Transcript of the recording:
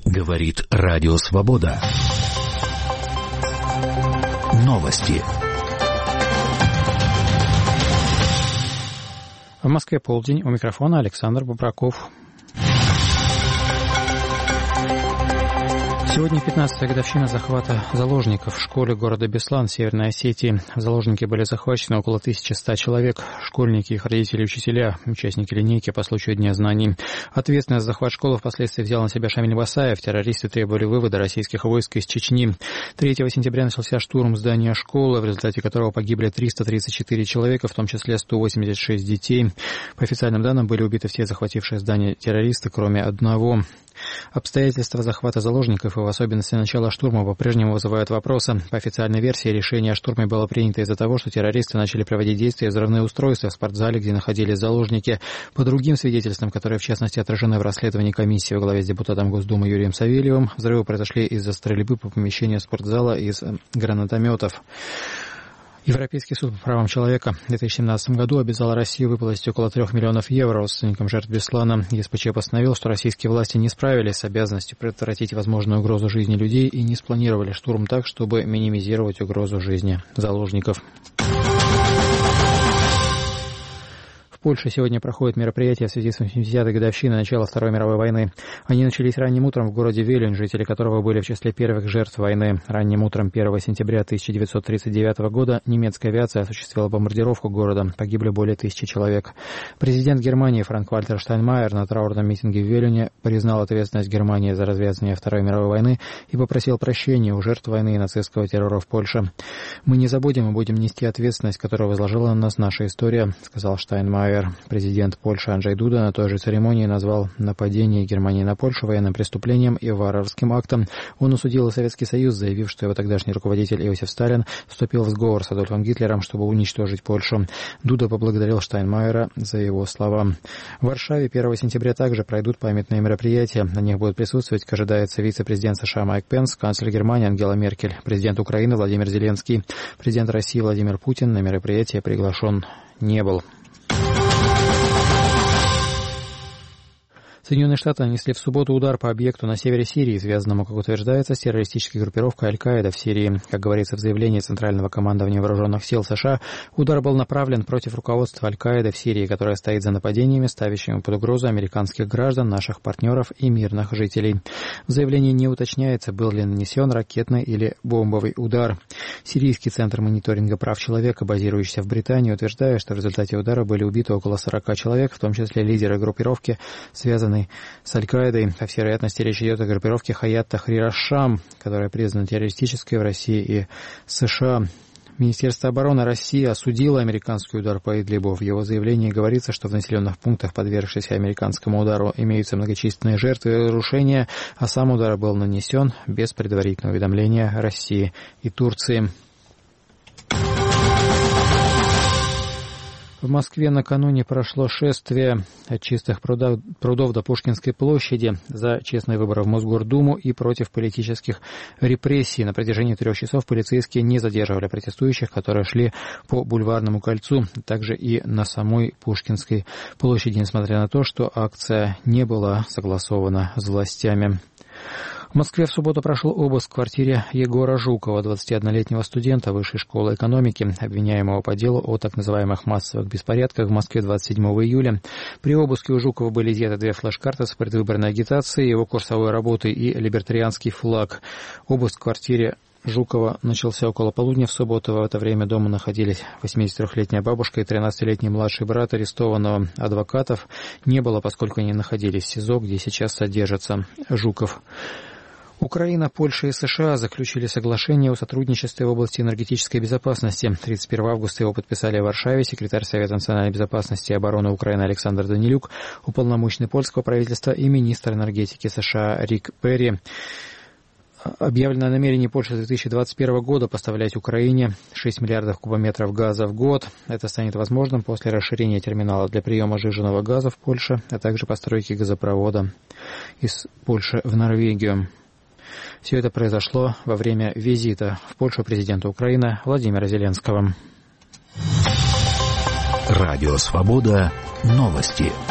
Говорит Радио Свобода. Новости. В Москве полдень. У микрофона Александр Бобраков. Сегодня 15-я годовщина захвата заложников в школе города Беслан, Северной Осетии. В заложники были захвачены около 1100 человек. Школьники, их родители и учителя, участники линейки по случаю Дня знаний. Ответственность за захват школы впоследствии взял на себя Шамиль Басаев. Террористы требовали вывода российских войск из Чечни. 3 сентября начался штурм здания школы, в результате которого погибли 334 человека, в том числе 186 детей. По официальным данным, были убиты все захватившие здание террористы, кроме одного. Обстоятельства захвата заложников и в особенности начала штурма по-прежнему вызывают вопросы. По официальной версии, решение о штурме было принято из-за того, что террористы начали проводить действия взрывные устройства в спортзале, где находились заложники. По другим свидетельствам, которые в частности отражены в расследовании комиссии во главе с депутатом Госдумы Юрием Савельевым, взрывы произошли из-за стрельбы по помещению спортзала из гранатометов. Европейский суд по правам человека в 2017 году обязал Россию выплатить около 3 миллионов евро родственникам жертв Беслана. ЕСПЧ постановил, что российские власти не справились с обязанностью предотвратить возможную угрозу жизни людей и не спланировали штурм так, чтобы минимизировать угрозу жизни заложников. В Польше сегодня проходят мероприятия в связи с 80-й годовщиной начала Второй мировой войны. Они начались ранним утром в городе Вилюнь, жители которого были в числе первых жертв войны. Ранним утром 1 сентября 1939 года немецкая авиация осуществила бомбардировку города. Погибли более 1000 человек. Президент Германии Франк-Вальтер Штайнмайер на траурном митинге в Вилюне признал ответственность Германии за развязывание Второй мировой войны и попросил прощения у жертв войны и нацистского террора в Польше. «Мы не забудем и будем нести ответственность, которую возложила на нас наша история», — сказал Штайнмайер. Президент Польши Анджей Дуда на той же церемонии назвал нападение Германии на Польшу военным преступлением и варварским актом. Он осудил и Советский Союз, заявив, что его тогдашний руководитель Иосиф Сталин вступил в сговор с Адольфом Гитлером, чтобы уничтожить Польшу. Дуда поблагодарил Штайнмайера за его слова. В Варшаве 1 сентября также пройдут памятные мероприятия. На них будут присутствовать, как ожидается, вице-президент США Майк Пенс, канцлер Германии Ангела Меркель, президент Украины Владимир Зеленский, президент России Владимир Путин на мероприятие приглашен не был. Соединенные Штаты нанесли в субботу удар по объекту на севере Сирии, связанному, как утверждается, с террористической группировкой Аль-Каида в Сирии. Как говорится в заявлении Центрального командования вооруженных сил США, удар был направлен против руководства Аль-Каиды в Сирии, которое стоит за нападениями, ставящими под угрозу американских граждан, наших партнеров и мирных жителей. В заявлении не уточняется, был ли нанесен ракетный или бомбовый удар. Сирийский центр мониторинга прав человека, базирующийся в Британии, утверждает, что в результате удара были убиты около 40 человек, в том числе лидеры группировки, связанные с Аль-Каидой. По всей вероятности, речь идет о группировке Хаят Тахрир аш-Шам, которая признана террористической в России и США. Министерство обороны России осудило американский удар по Идлибу. В его заявлении говорится, что в населенных пунктах, подвергшихся американскому удару, имеются многочисленные жертвы и разрушения, а сам удар был нанесен без предварительного уведомления России и Турции. В Москве накануне прошло шествие от Чистых прудов до Пушкинской площади за честные выборы в Мосгордуму и против политических репрессий. На протяжении 3 часов полицейские не задерживали протестующих, которые шли по Бульварному кольцу, также и на самой Пушкинской площади, несмотря на то, что акция не была согласована с властями. В Москве в субботу прошел обыск в квартире Егора Жукова, 21-летнего студента Высшей школы экономики, обвиняемого по делу о так называемых массовых беспорядках в Москве 27 июля. При обыске у Жукова были изъяты 2 флеш-карты с предвыборной агитацией, его курсовой работой и либертарианский флаг. Обыск в квартире Жукова начался около полудня в субботу. В это время дома находились 83-летняя бабушка и 13-летний младший брат арестованного. Адвокатов не было, поскольку они находились в СИЗО, где сейчас содержится Жуков. Украина, Польша и США заключили соглашение о сотрудничестве в области энергетической безопасности. 31 августа его подписали в Варшаве секретарь Совета национальной безопасности и обороны Украины Александр Данилюк, уполномоченный польского правительства и министр энергетики США Рик Перри. Объявлено намерение Польши с 2021 года поставлять Украине 6 миллиардов кубометров газа в год. Это станет возможным после расширения терминала для приема сжиженного газа в Польше, а также постройки газопровода из Польши в Норвегию. Все это произошло во время визита в Польшу президента Украины Владимира Зеленского. Радио Свобода. Новости.